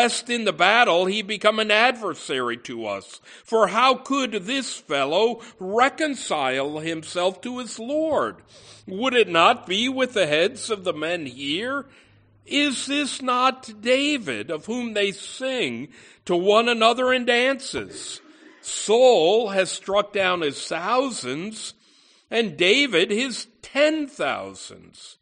lest in the battle he become an adversary to us. For how could this fellow reconcile himself to his Lord? Would it not be with the heads of the men here? Is this not David, of whom they sing to one another in dances? Saul has struck down his thousands, and David his 10,000s.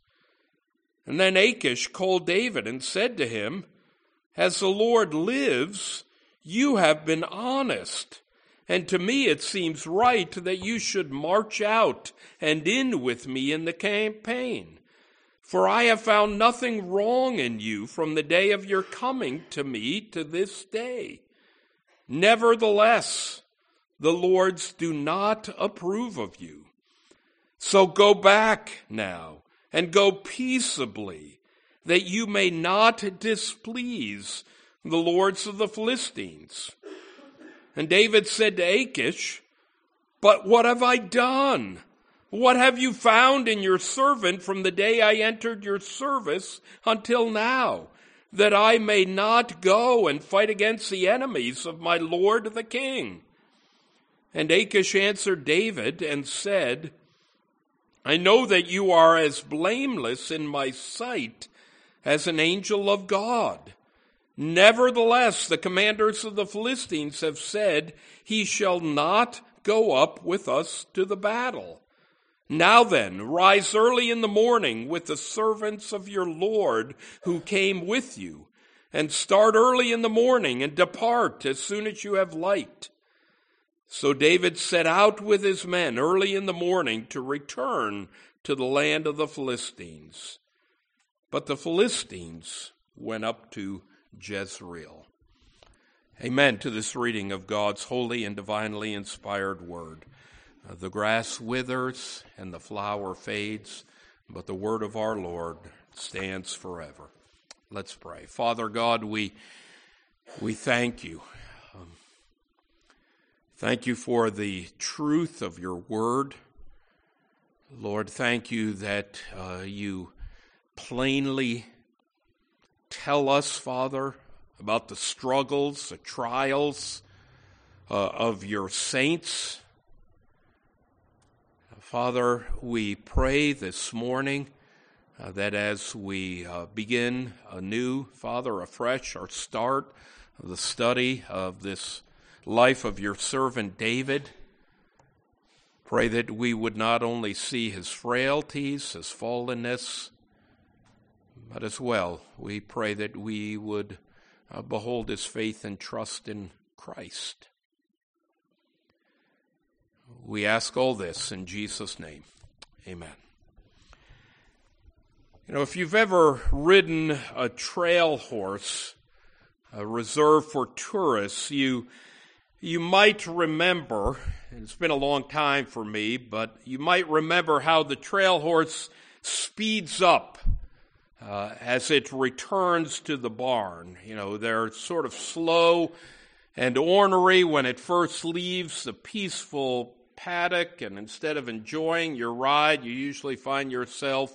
And then Achish called David and said to him, As the Lord lives, you have been honest, and to me it seems right that you should march out and in with me in the campaign. For I have found nothing wrong in you from the day of your coming to me to this day. Nevertheless, the Lords do not approve of you. So go back now and go peaceably, that you may not displease the lords of the Philistines. And David said to Achish, But what have I done? What have you found in your servant from the day I entered your service until now, that I may not go and fight against the enemies of my lord the king? And Achish answered David and said, I know that you are as blameless in my sight as an angel of God. Nevertheless, the commanders of the Philistines have said, He shall not go up with us to the battle. Now then, rise early in the morning with the servants of your Lord who came with you, and start early in the morning and depart as soon as you have light. So David set out with his men early in the morning to return to the land of the Philistines. But the Philistines went up to Jezreel. Amen to this reading of God's holy and divinely inspired word. The grass withers and the flower fades, but the word of our Lord stands forever. Let's pray. Father God, we thank you. Thank you for the truth of your word. Lord, thank you that you plainly tell us, Father, about the struggles, the trials of your saints. Father, we pray this morning that as we begin anew, Father, afresh, our start of the study of this life of your servant David, pray that we would not only see his frailties, his fallenness, but as well, we pray that we would behold his faith and trust in Christ. We ask all this in Jesus' name. Amen. You know, if you've ever ridden a trail horse reserved for tourists, you might remember, and it's been a long time for me, but you might remember how the trail horse speeds up as it returns to the barn. You know, they're sort of slow and ornery when it first leaves the peaceful paddock, and instead of enjoying your ride, you usually find yourself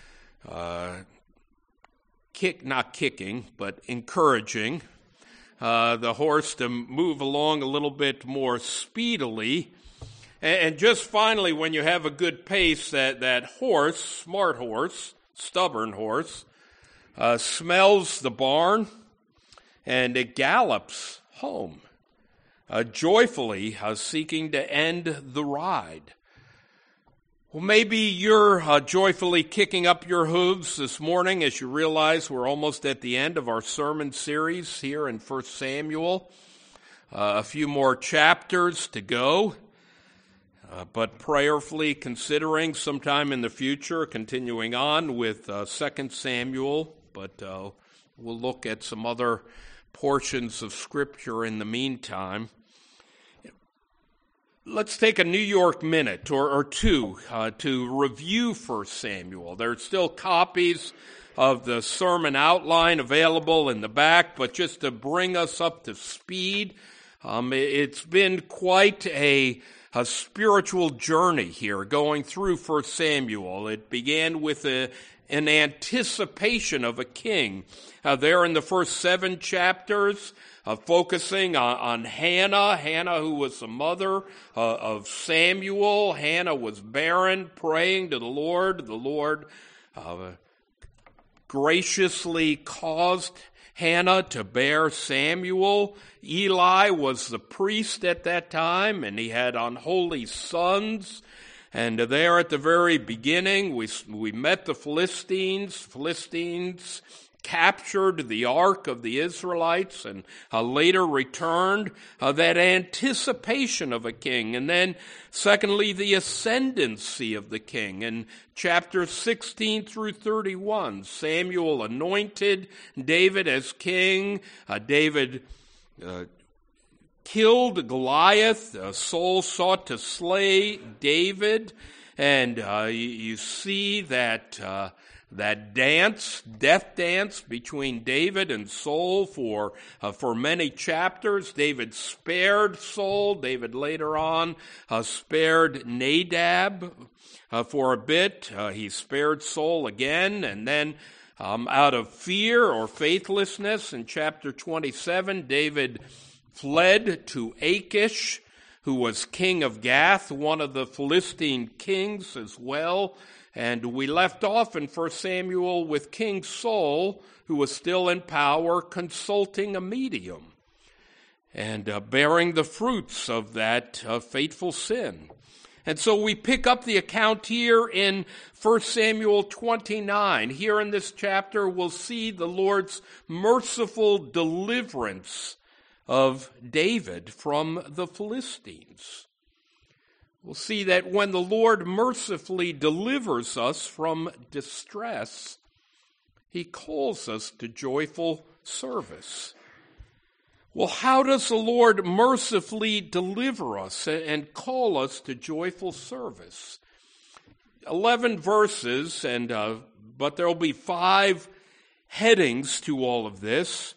not kicking, but encouraging the horse to move along a little bit more speedily. And just finally, when you have a good pace, that horse, smart horse, stubborn horse, smells the barn and it gallops home, joyfully seeking to end the ride. Well, maybe you're joyfully kicking up your hooves this morning as you realize we're almost at the end of our sermon series here in 1 Samuel. A few more chapters to go, but prayerfully considering sometime in the future continuing on with 2 Samuel, but we'll look at some other portions of Scripture in the meantime. Let's take a New York minute or two to review 1 Samuel. There's still copies of the sermon outline available in the back, but just to bring us up to speed, It's been quite a spiritual journey here going through 1 Samuel. It began with an anticipation of a king. There in the first 7 chapters, focusing on Hannah. Hannah, who was the mother of Samuel. Hannah was barren, praying to the Lord. The Lord graciously caused Hannah to bear Samuel. Eli was the priest at that time, and he had unholy sons. And there at the very beginning, we met the Philistines. Philistines captured the ark of the Israelites and later returned. That anticipation of a king. And then, secondly, the ascendancy of the king. In chapters 16 through 31, Samuel anointed David as king. David killed Goliath. Saul sought to slay David. And you see that death dance between David and Saul for many chapters. David spared Saul. David later on spared Nadab for a bit. He spared Saul again, and then out of fear or faithlessness, in chapter 27, David fled to Achish, who was king of Gath, one of the Philistine kings as well. And we left off in 1 Samuel with King Saul, who was still in power, consulting a medium and bearing the fruits of that fateful sin. And so we pick up the account here in 1 Samuel 29. Here in this chapter, we'll see the Lord's merciful deliverance of David from the Philistines. We'll see that when the Lord mercifully delivers us from distress, he calls us to joyful service. Well, how does the Lord mercifully deliver us and call us to joyful service? 11 verses, but there will be 5 headings to all of this.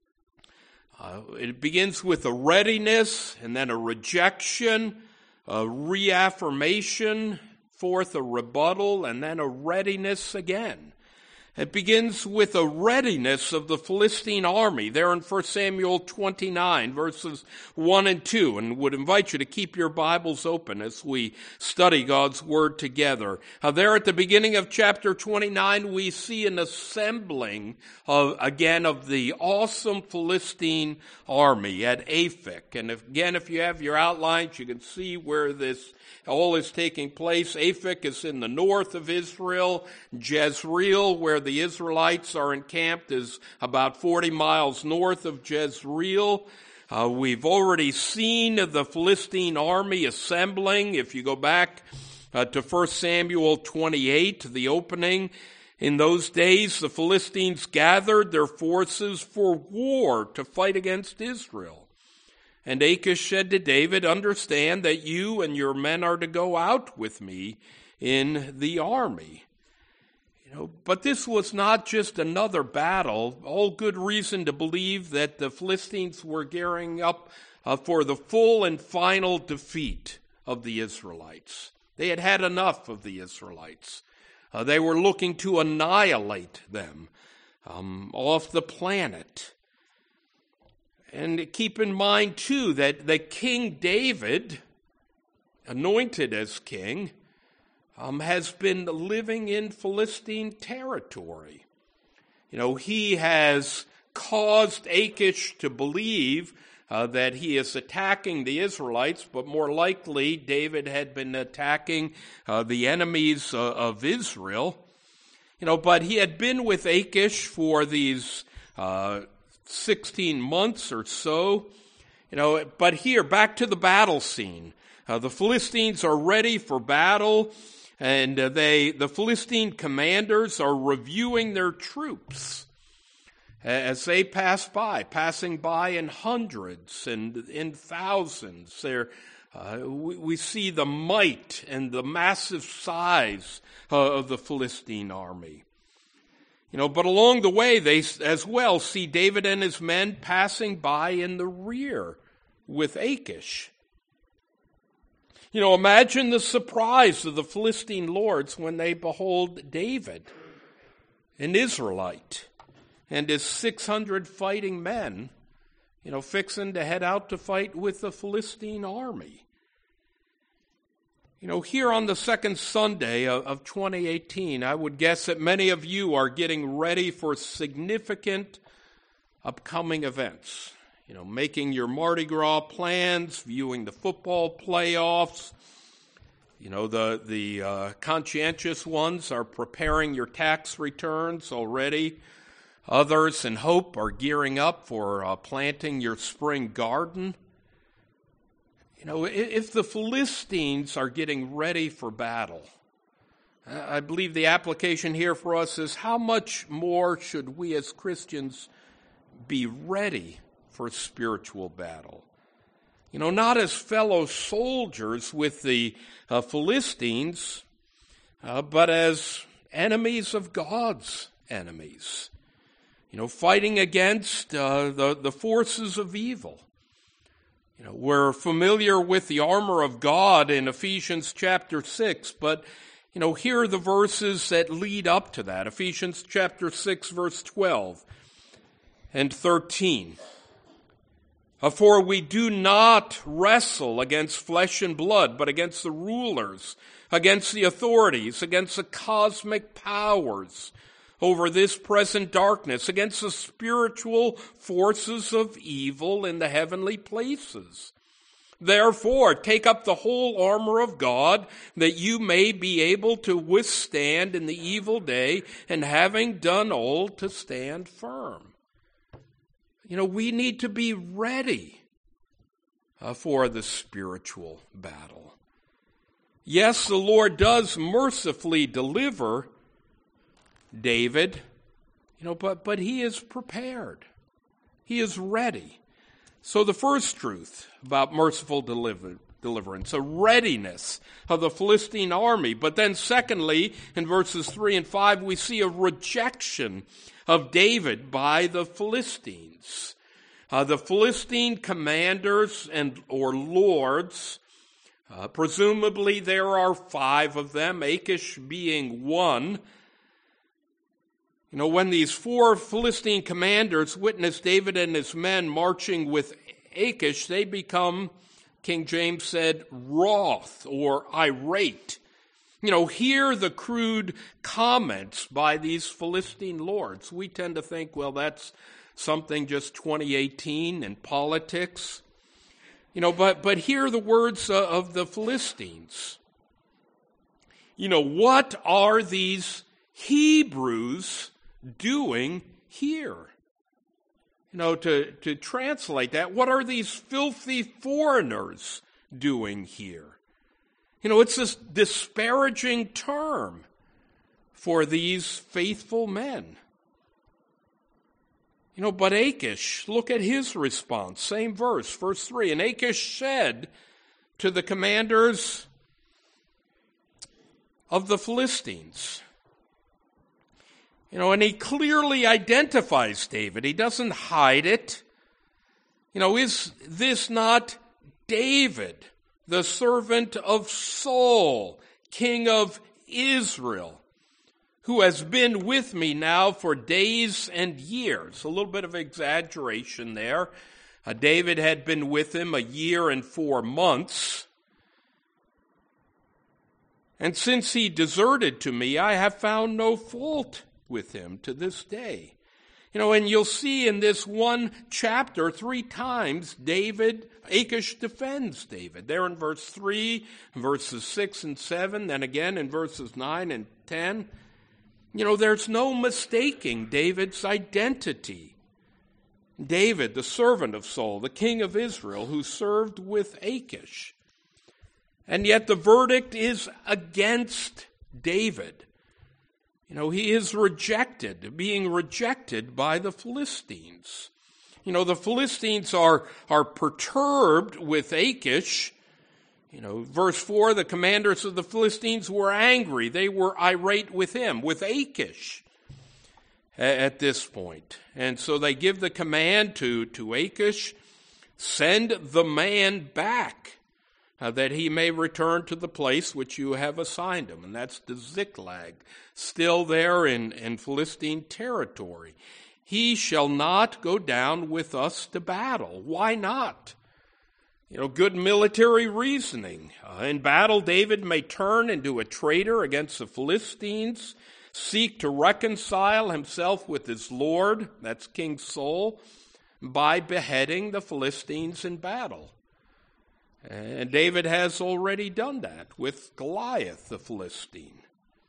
It begins with a readiness, and then a rejection, a reaffirmation, fourth a rebuttal, and then a readiness again. It begins with a readiness of the Philistine army there in 1 Samuel 29, verses 1 and 2, and would invite you to keep your Bibles open as we study God's Word together. There at the beginning of chapter 29, we see an assembling of the awesome Philistine army at Aphek. And if you have your outlines, you can see where this all is taking place. Aphek is in the north of Israel. Jezreel, where the Israelites are encamped, is about 40 miles north of Jezreel. We've already seen the Philistine army assembling. If you go back to 1 Samuel 28, the opening, in those days the Philistines gathered their forces for war to fight against Israel. And Achish said to David, "Understand that you and your men are to go out with me in the army." But this was not just another battle. All good reason to believe that the Philistines were gearing up for the full and final defeat of the Israelites. They had had enough of the Israelites. They were looking to annihilate them off the planet. And keep in mind, too, that King David, anointed as king, has been living in Philistine territory. He has caused Achish to believe that he is attacking the Israelites, but more likely David had been attacking the enemies of Israel. But he had been with Achish for these 16 months or so. But here, back to the battle scene. The Philistines are ready for battle, and the Philistine commanders are reviewing their troops as they passing by in hundreds and in thousands. We see the might and the massive size of the Philistine army. But along the way, they as well see David and his men passing by in the rear with Achish. Imagine the surprise of the Philistine lords when they behold David, an Israelite, and his 600 fighting men, fixing to head out to fight with the Philistine army. Here on the second Sunday of 2018, I would guess that many of you are getting ready for significant upcoming events. Making your Mardi Gras plans, viewing the football playoffs. The conscientious ones are preparing your tax returns already. Others, in hope, are gearing up for planting your spring garden. If the Philistines are getting ready for battle, I believe the application here for us is how much more should we as Christians be ready for spiritual battle? Not as fellow soldiers with the Philistines, but as enemies of God's enemies. Fighting against the forces of evil. We're familiar with the armor of God in Ephesians chapter 6, but, here are the verses that lead up to that. Ephesians chapter 6, verse 12 and 13. For we do not wrestle against flesh and blood, but against the rulers, against the authorities, against the cosmic powers over this present darkness, against the spiritual forces of evil in the heavenly places. Therefore, take up the whole armor of God, that you may be able to withstand in the evil day, and having done all, to stand firm. We need to be ready for the spiritual battle. Yes, the Lord does mercifully deliver David, but he is prepared. He is ready. So the first truth about merciful deliverance, a readiness of the Philistine army. But then secondly, in verses 3 and 5, we see a rejection of David by the Philistines. The Philistine commanders or lords, presumably there are 5 of them, Achish being one. When these 4 Philistine commanders witness David and his men marching with Achish, they become, King James said, wroth or irate. Hear the crude comments by these Philistine lords. We tend to think, well, that's something just 2018 in politics. But hear the words of the Philistines. What are these Hebrews doing here? To translate that, what are these filthy foreigners doing here? It's this disparaging term for these faithful men. But Achish, look at his response. Same verse 3. And Achish said to the commanders of the Philistines, and he clearly identifies David. He doesn't hide it. Is this not David, the servant of Saul, king of Israel, who has been with me now for days and years? A little bit of exaggeration there. David had been with him 1 year and 4 months. And since he deserted to me, I have found no fault with him to this day. And you'll see in this one chapter 3 times Achish defends David. There in verse 3, verses 6 and 7, then again in verses 9 and 10. There's no mistaking David's identity. David, the servant of Saul, the king of Israel, who served with Achish. And yet the verdict is against David. He is being rejected by the Philistines. The Philistines are perturbed with Achish. Verse 4, the commanders of the Philistines were angry. They were irate with him, with Achish at this point. And so they give the command to Achish Send the man back, that he may return to the place which you have assigned him. And that's the Ziklag, still there in Philistine territory. He shall not go down with us to battle. Why not? Good military reasoning. In battle, David may turn into a traitor against the Philistines, seek to reconcile himself with his Lord, that's King Saul, by beheading the Philistines in battle. And David has already done that with Goliath, the Philistine.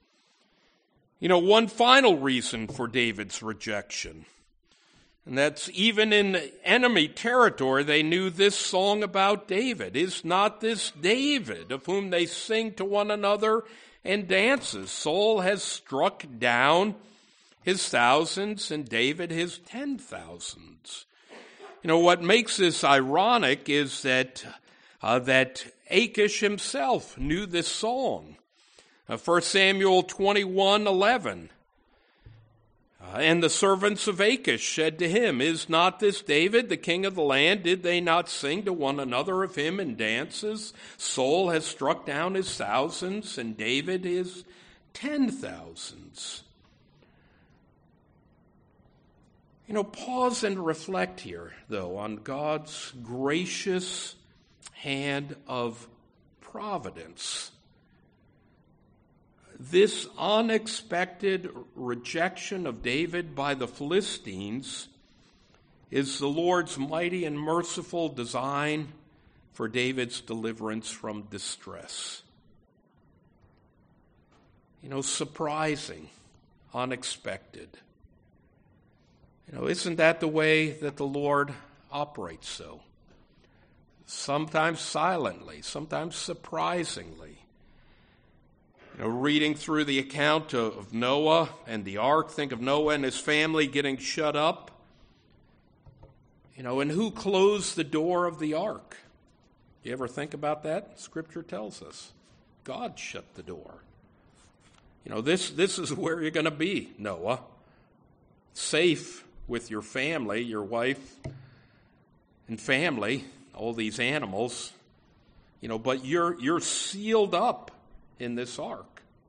One final reason for David's rejection, and that's even in enemy territory, they knew this song about David. Is not this David, of whom they sing to one another and dances? Saul has struck down his thousands and David his 10,000s. What makes this ironic is that Achish himself knew this song. 1 Samuel 21:11. And the servants of Achish said to him, Is not this David, the king of the land? Did they not sing to one another of him in dances? Saul has struck down his thousands, and David his 10,000s. Pause and reflect here, though, on God's gracious hand of providence. This unexpected rejection of David by the Philistines is the Lord's mighty and merciful design for David's deliverance from distress. Surprising, unexpected. Isn't that the way that the Lord operates so? Sometimes silently, sometimes surprisingly. Reading through the account of Noah and the ark, think of Noah and his family getting shut up. And who closed the door of the ark? You ever think about that? Scripture tells us God shut the door. This is where you're going to be, Noah. Safe with your family, your wife and family, all these animals. But you're sealed up in this ark.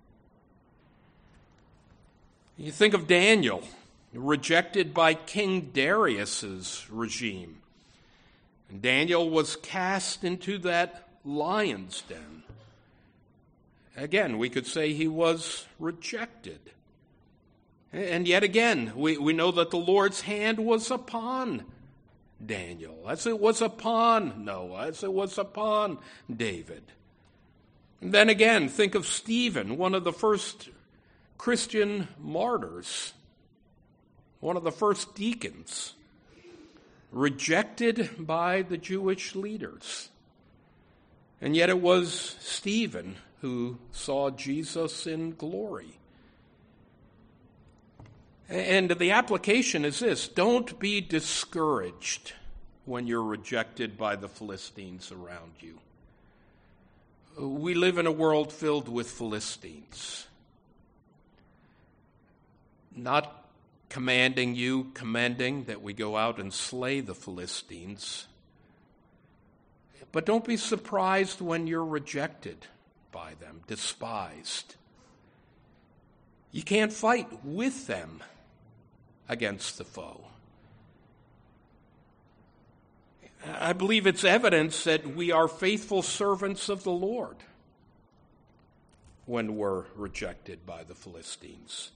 You think of Daniel, rejected by King Darius's regime. And Daniel was cast into that lion's den. Again, we could say he was rejected. And yet again, we know that the Lord's hand was upon Daniel, as it was upon Noah, as it was upon David. And then again, think of Stephen, one of the first Christian martyrs, one of the first deacons, rejected by the Jewish leaders. And yet it was Stephen who saw Jesus in glory. And the application is this: don't be discouraged when you're rejected by the Philistines around you. We live in a world filled with Philistines. Not commending that we go out and slay the Philistines. But don't be surprised when you're rejected by them, despised. You can't fight with them against the foe. I believe it's evidence that we are faithful servants of the Lord when we're rejected by the Philistines.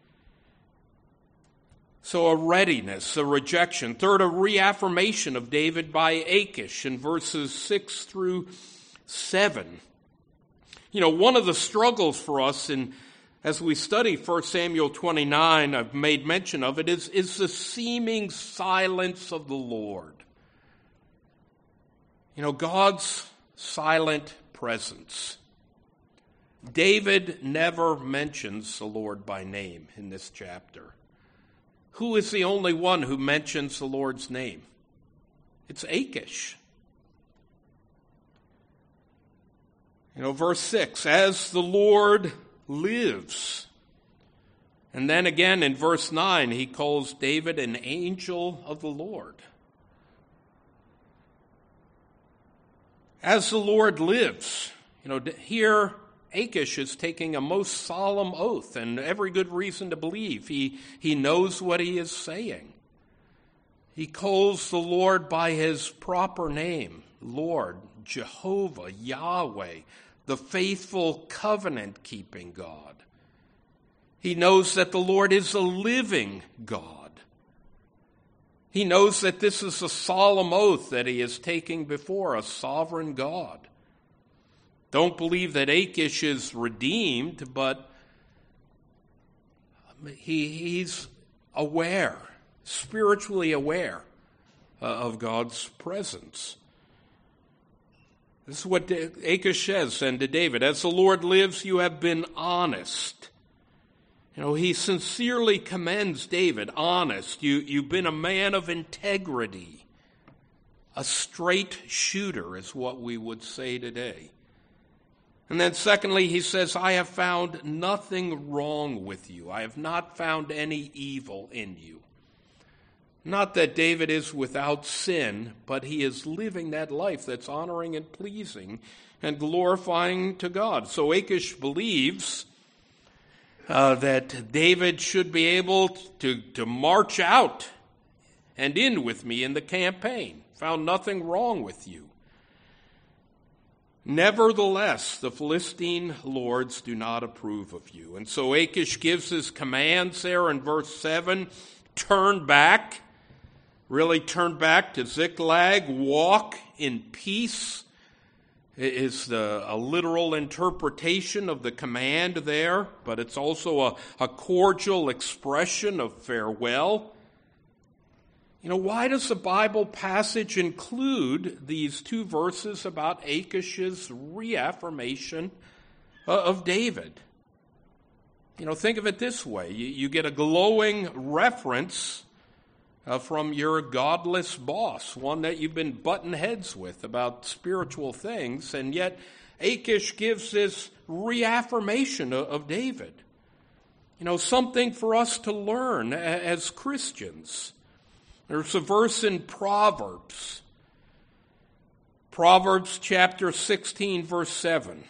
So a readiness, a rejection. Third, a reaffirmation of David by Achish in verses 6 through 7. One of the struggles for us as we study 1 Samuel 29, I've made mention of it, is the seeming silence of the Lord. God's silent presence. David never mentions the Lord by name in this chapter. Who is the only one who mentions the Lord's name? It's Achish. Verse 6, as the Lord lives. And then again in verse 9, he calls David an angel of the Lord. As the Lord lives, here Achish is taking a most solemn oath, and every good reason to believe he knows what he is saying. He calls the Lord by his proper name, Lord, Jehovah, Yahweh, the faithful covenant-keeping God. He knows that the Lord is a living God. He knows that this is a solemn oath that he is taking before a sovereign God. Don't believe that Achish is redeemed, but he's aware, spiritually aware of God's presence. This is what Achish says then to David. As the Lord lives, you have been honest. He sincerely commends David, honest. You've been a man of integrity. A straight shooter is what we would say today. And then secondly, he says, I have found nothing wrong with you. I have not found any evil in you. Not that David is without sin, but he is living that life that's honoring and pleasing and glorifying to God. So Achish believes that David should be able to march out and in with me in the campaign. Found nothing wrong with you. Nevertheless, the Philistine lords do not approve of you. And so Achish gives his commands there in verse 7. Turn back. Really turn back to Ziklag. Walk in peace is a literal interpretation of the command there, but it's also a cordial expression of farewell. Why does the Bible passage include these two verses about Achish's reaffirmation of David? Think of it this way. You get a glowing reference from your godless boss, one that you've been butting heads with about spiritual things, and yet Achish gives this reaffirmation of David. Something for us to learn as Christians. There's a verse in Proverbs chapter 16, verse 7.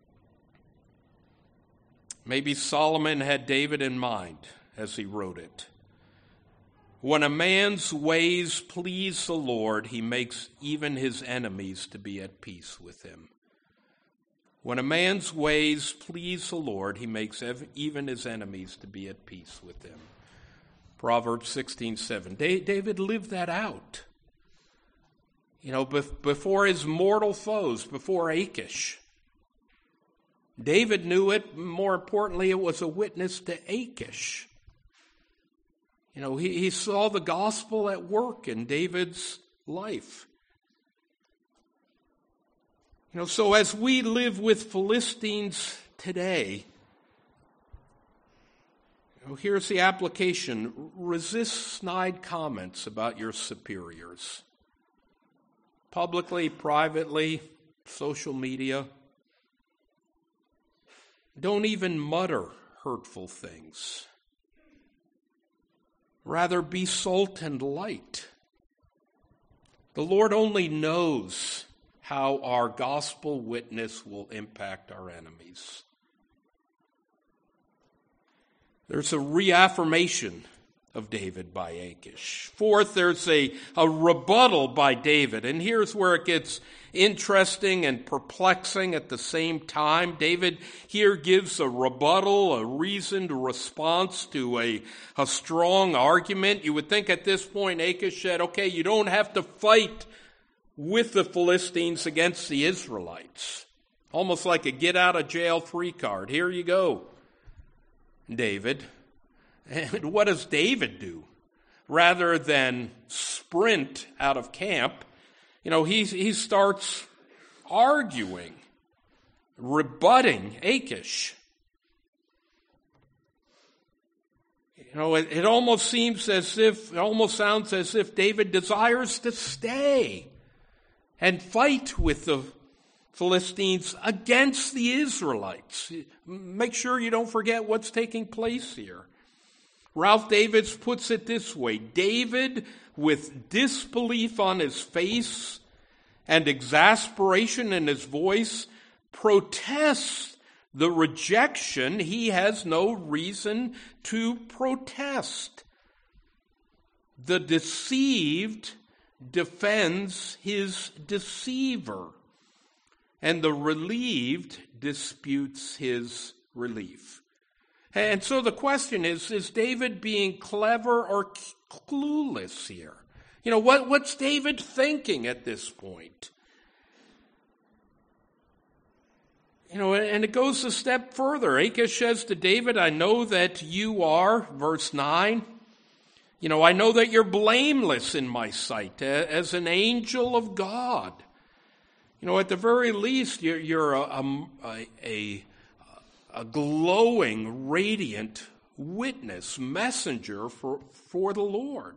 Maybe Solomon had David in mind as he wrote it. When a man's ways please the Lord, he makes even his enemies to be at peace with him. When a man's ways please the Lord, he makes even his enemies to be at peace with him. Proverbs 16:7. David lived that out. Before his mortal foes, before Achish. David knew it. More importantly, it was a witness to Achish. He saw the gospel at work in David's life. So as we live with Philistines today, here's the application. Resist snide comments about your superiors. Publicly, privately, social media. Don't even mutter hurtful things. Rather, be salt and light. The Lord only knows how our gospel witness will impact our enemies. There's a reaffirmation of David by Achish. Fourth, there's a rebuttal by David. And here's where it gets interesting and perplexing at the same time. David here gives a rebuttal, a reasoned response to a strong argument. You would think at this point Achish said, okay, you don't have to fight with the Philistines against the Israelites. Almost like a get-out-of-jail-free card. Here you go, David. And what does David do? Rather than sprint out of camp, he starts arguing, rebutting Achish. It almost sounds as if David desires to stay and fight with the Philistines against the Israelites. Make sure you don't forget what's taking place here. Ralph Davids puts it this way: David, with disbelief on his face and exasperation in his voice protests the rejection he has no reason to protest. The deceived defends his deceiver, and the relieved disputes his relief. And so the question is David being clever or clueless here? What's David thinking at this point? And it goes a step further. Achish says to David, I know that you are, verse 9, I know that you're blameless in my sight as an angel of God. At the very least, you're a glowing, radiant witness, messenger for the Lord.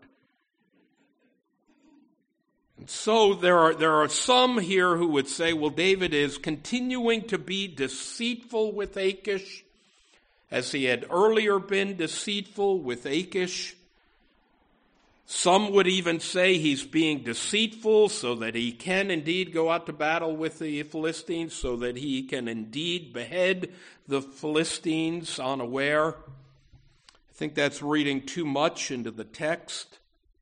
And so there are some here who would say, well, David is continuing to be deceitful with Achish, as he had earlier been deceitful with Achish. Some would even say he's being deceitful so that he can indeed go out to battle with the Philistines, so that he can indeed behead the Philistines unaware. I think that's reading too much into the text.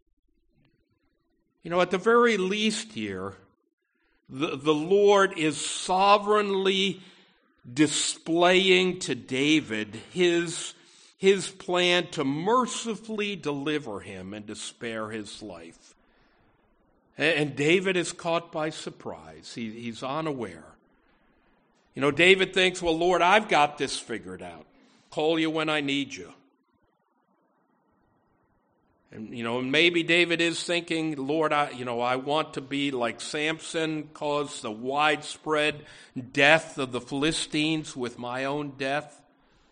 At the very least here, the Lord is sovereignly displaying to David his plan to mercifully deliver him and to spare his life. And David is caught by surprise. He's unaware. David thinks, well, Lord, I've got this figured out. Call you when I need you. And, maybe David is thinking, Lord, I want to be like Samson, cause the widespread death of the Philistines with my own death.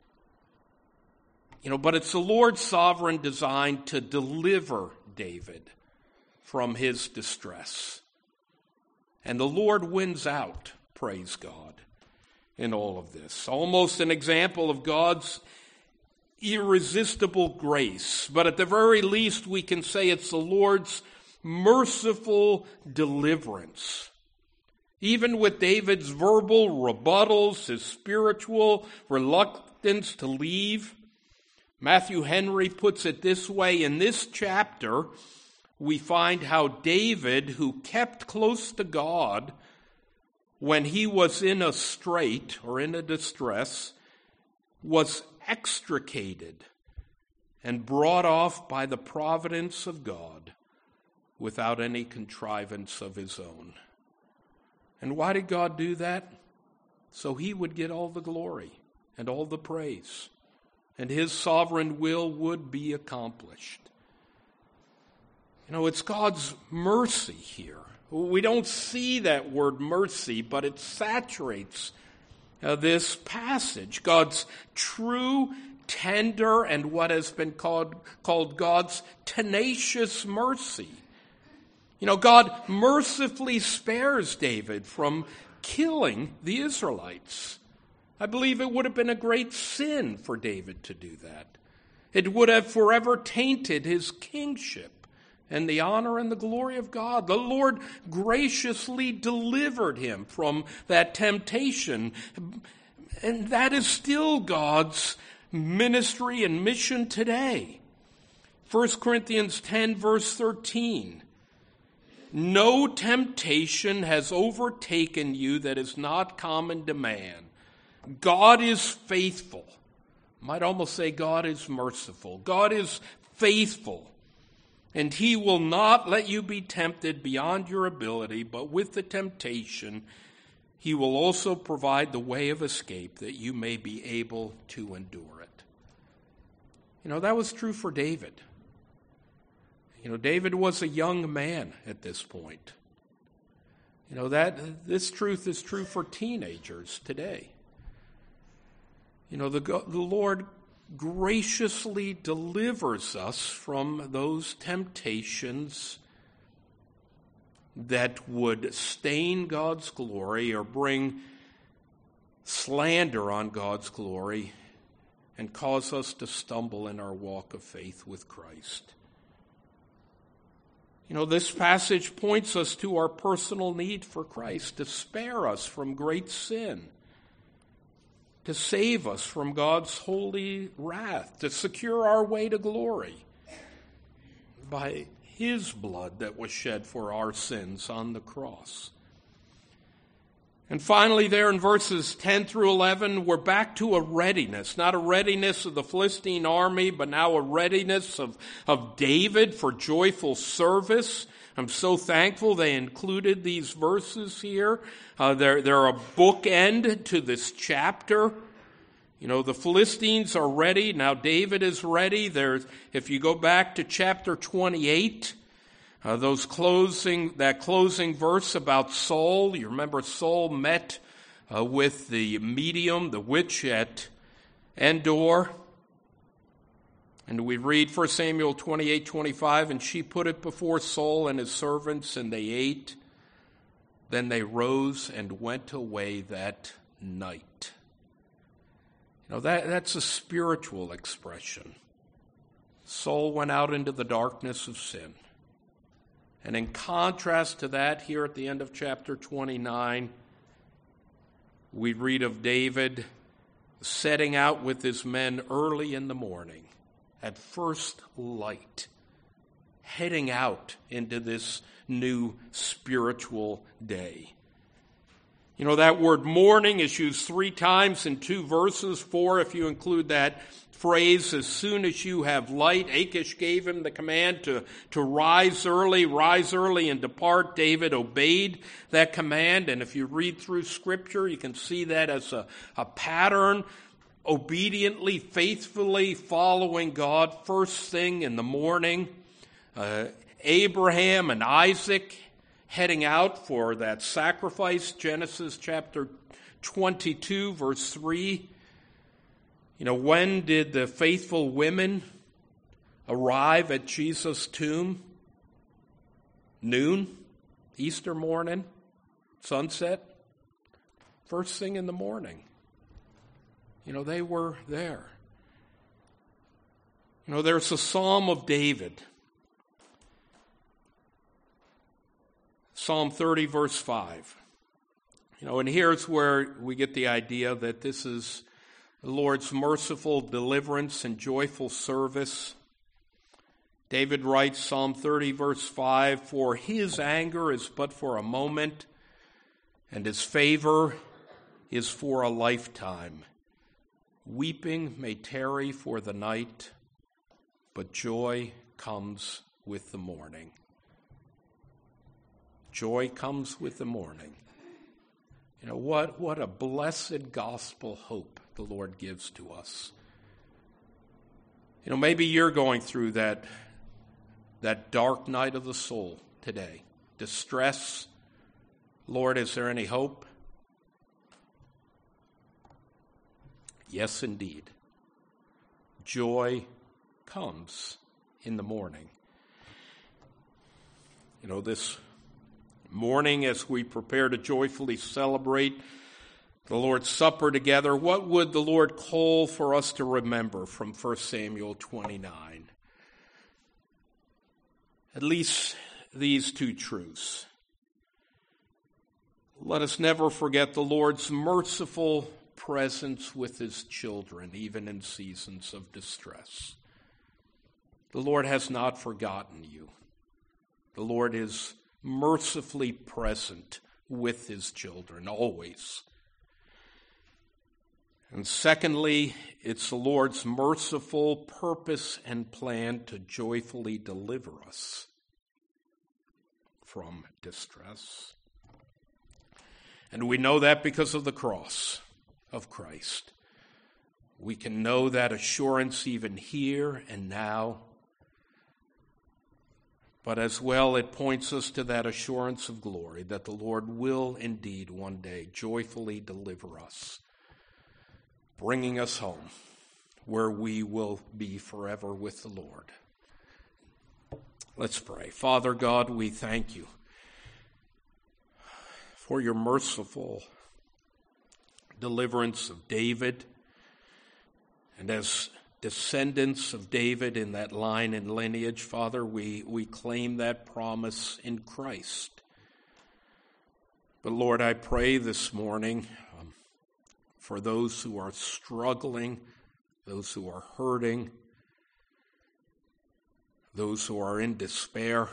But it's the Lord's sovereign design to deliver David from his distress. And the Lord wins out, praise God, in all of this. Almost an example of God's irresistible grace. But at the very least, we can say it's the Lord's merciful deliverance. Even with David's verbal rebuttals, his spiritual reluctance to leave, Matthew Henry puts it this way: in this chapter, we find how David, who kept close to God when he was in a strait or in a distress, was extricated and brought off by the providence of God without any contrivance of his own. And why did God do that? So he would get all the glory and all the praise, and his sovereign will would be accomplished. It's God's mercy here. We don't see that word mercy, but it saturates this passage. God's true, tender, and what has been called God's tenacious mercy. God mercifully spares David from killing the Israelites. I believe it would have been a great sin for David to do that. It would have forever tainted his kingship and the honor and the glory of God. The Lord graciously delivered him from that temptation. And that is still God's ministry and mission today. 1 Corinthians 10, verse 13. No temptation has overtaken you that is not common to man. God is faithful. Might almost say God is merciful. God is faithful. And he will not let you be tempted beyond your ability, but with the temptation, he will also provide the way of escape that you may be able to endure it. That was true for David. David was a young man at this point. This truth is true for teenagers today. The Lord graciously delivers us from those temptations that would stain God's glory or bring slander on God's glory and cause us to stumble in our walk of faith with Christ. This passage points us to our personal need for Christ to spare us from great sin, to save us from God's holy wrath, to secure our way to glory by his blood that was shed for our sins on the cross. And finally, there in verses 10 through 11, we're back to a readiness, not a readiness of the Philistine army, but now a readiness of David for joyful service. I'm so thankful they included these verses here. They're a bookend to this chapter. The Philistines are ready. Now David is ready. If you go back to chapter 28, that closing verse about Saul, you remember Saul met with the medium, the witch at Endor. And we read 1 Samuel 28:25, and she put it before Saul and his servants, and they ate. Then they rose and went away that night. That's a spiritual expression. Saul went out into the darkness of sin. And in contrast to that, here at the end of chapter 29, we read of David setting out with his men early in the morning, at first light, heading out into this new spiritual day. That word morning is used 3 times in 2 verses, 4 if you include that phrase, as soon as you have light. Achish gave him the command to rise early and depart. David obeyed that command, and if you read through Scripture, you can see that as a pattern, obediently, faithfully following God first thing in the morning. Abraham and Isaac heading out for that sacrifice, Genesis chapter 22, verse 3. When did the faithful women arrive at Jesus' tomb? Noon, Easter morning, sunset, first thing in the morning. They were there. There's a Psalm of David. Psalm 30, verse 5. And here's where we get the idea that this is the Lord's merciful deliverance and joyful service. David writes, Psalm 30, verse 5, "For his anger is but for a moment, and his favor is for a lifetime. Weeping may tarry for the night, but joy comes with the morning." Joy comes with the morning. What a blessed gospel hope the Lord gives to us. Maybe you're going through that dark night of the soul today. Distress. Lord, is there any hope? Yes, indeed. Joy comes in the morning. This morning, as we prepare to joyfully celebrate the Lord's Supper together, what would the Lord call for us to remember from 1 Samuel 29? At least these 2 truths. Let us never forget the Lord's merciful presence with his children, even in seasons of distress. The Lord has not forgotten you. The Lord is mercifully present with his children, always. And secondly, it's the Lord's merciful purpose and plan to joyfully deliver us from distress. And we know that because of the cross of Christ. We can know that assurance even here and now. But as well, it points us to that assurance of glory that the Lord will indeed one day joyfully deliver us, bringing us home where we will be forever with the Lord. Let's pray. Father God, we thank you for your merciful deliverance of David. And as descendants of David in that line and lineage, Father, we claim that promise in Christ. But Lord, I pray this morning for those who are struggling, those who are hurting, those who are in despair,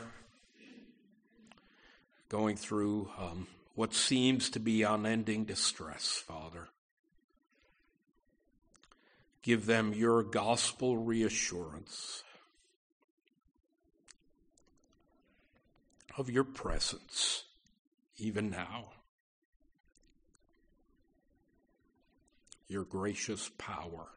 going through what seems to be unending distress, Father. Give them your gospel reassurance of your presence, even now. Your gracious power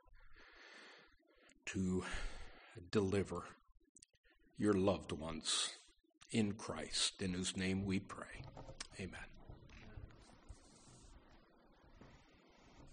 to deliver your loved ones in Christ, in whose name we pray. Amen.